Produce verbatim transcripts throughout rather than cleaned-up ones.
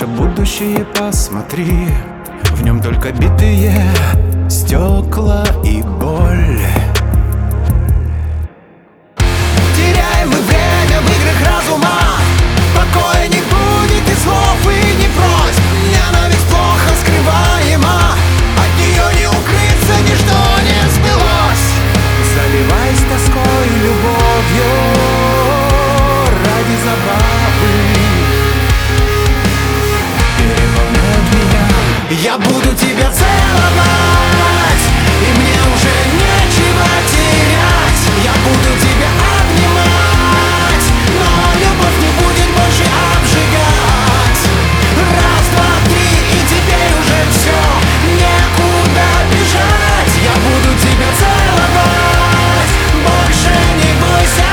наше будущее посмотри, в нем только битые стекла и боль. Теряем мы время в играх разума, покоя не будет и слов, и не просьб. Ненависть плохо скрываема, от нее не укрыться, ничто не сбылось. Заливаясь тоской и любовью ради забавы, переполняет меня. Я буду тебя целовать, и мне уже нечего терять. Я буду тебя обнимать, но любовь не будет больше обжигать. Раз, два, три, и теперь уже все, некуда бежать. Я буду тебя целовать, больше не бойся.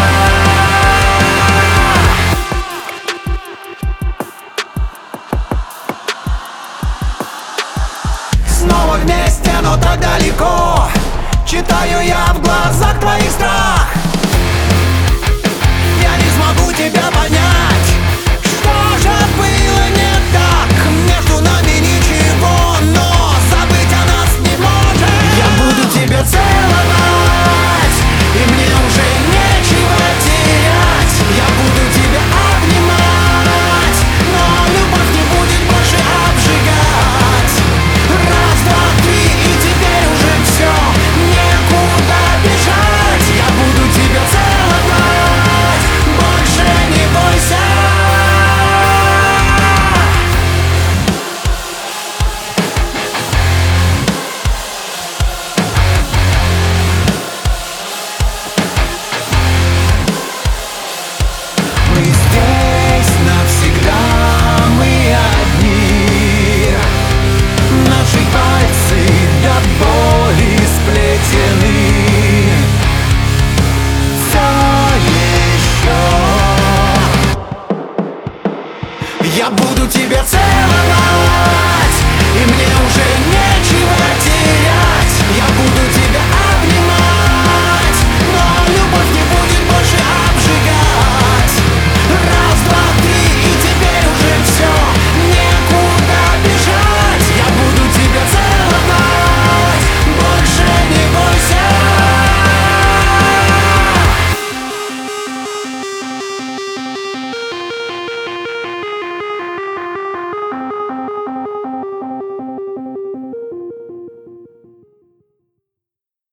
Снова вместе, но так далеко, читаю я в глазах твоих страх. Я не смогу тебя понять.